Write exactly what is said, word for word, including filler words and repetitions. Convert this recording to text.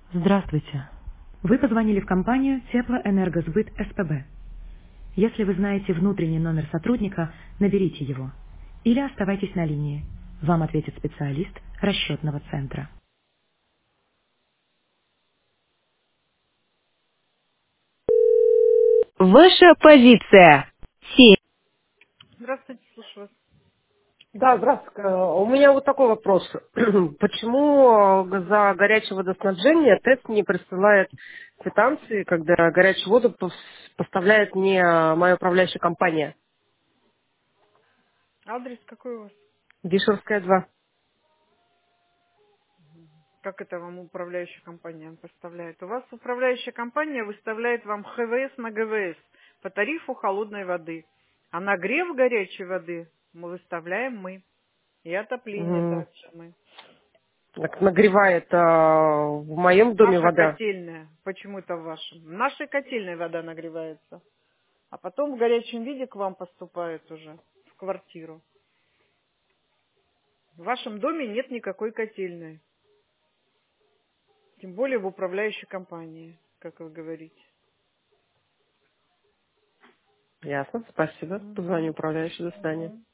Здравствуйте. Вы позвонили в компанию Теплоэнергосбыт СПБ. Если вы знаете внутренний номер сотрудника, наберите его. Или оставайтесь на линии. Вам ответит специалист расчетного центра. Ваша позиция. Семь. Здравствуйте, слушаю вас. Да, здравствуйте. У меня вот такой вопрос. Почему за горячее водоснабжение ТЭЦ не присылает квитанции, когда горячую воду пос- поставляет мне моя управляющая компания? Адрес какой у вас? Дишерская два. Как это вам управляющая компания поставляет? У вас управляющая компания выставляет вам ХВС на ГВС по тарифу холодной воды. А нагрев горячей воды мы выставляем мы. И отопление М, также мы. Так нагревает а, в моем доме Наша вода. котельная, почему-то в вашем. В нашей котельной вода нагревается. А потом в горячем виде к вам поступает уже в квартиру. В вашем доме нет никакой котельной. Тем более в управляющей компании, как вы говорите. Ясно, спасибо. Мгм. Позвоню управляющей. До свидания. Мгм.